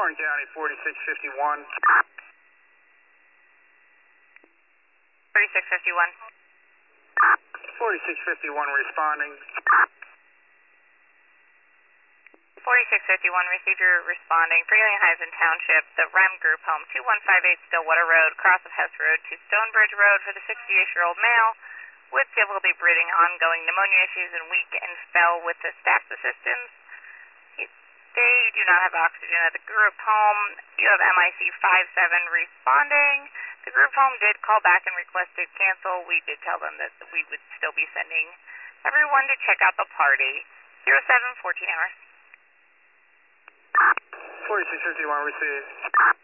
Warren County, 4651. 4651. 4651 responding. 4651, received your responding. Freeling Heights in Township, the REM Group Home, 2158 Stillwater Road, cross of Hess Road to Stonebridge Road for the 68-year-old male with difficulty breathing, ongoing pneumonia issues, and weak and fell with the staff's assistance. They do not have oxygen at the group home. You have MIC 57 responding. The group home did call back and requested cancel. We did tell them that we would still be sending everyone to check out the party. 0714 hours. 4651 received.